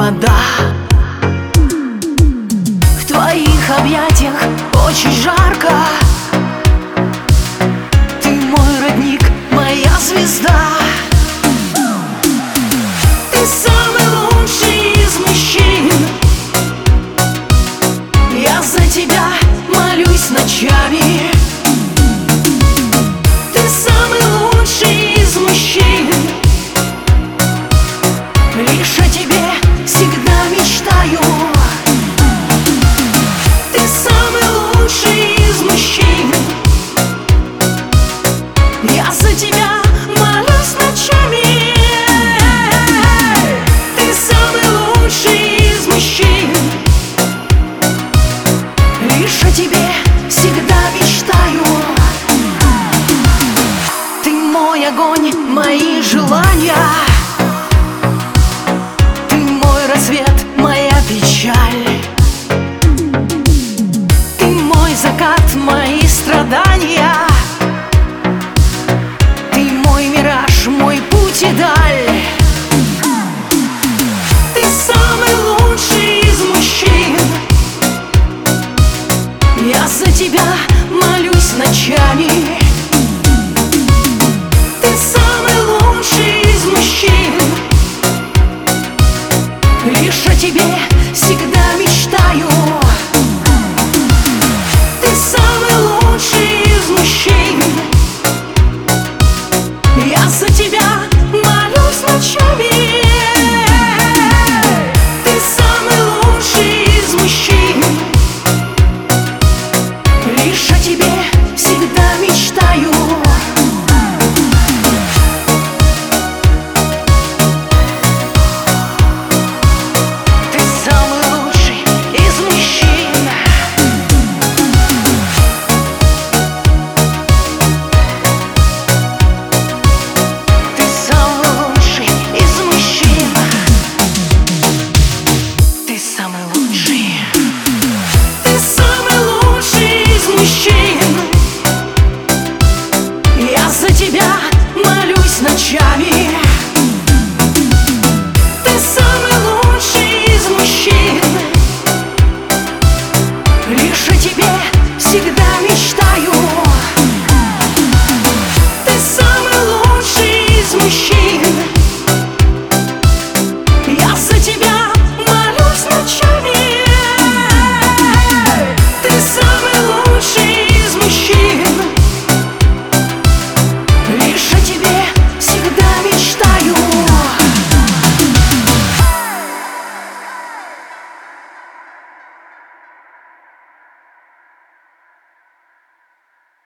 вода. В твоих объятиях очень жарко. Ты мой родник, моя звезда. Ты самый лучший из мужчин. Я за тебя молюсь ночами. Ты самый лучший из мужчин. Лишь о тебе всегда мечтаю. Ты самый лучший из мужчин. Я за тебя молюсь ночами. Ты самый лучший из мужчин. Лишь о тебе всегда мечтаю. Ты мой огонь, мои желания. Ты мой рассвет, моя печаль. Ты мой закат, мои страдания. Ты мой мираж, мой путь и даль. Ты самый лучший из мужчин. Я за тебя молюсь ночами. Ты самый лучший из мужчин. Лишь о тебе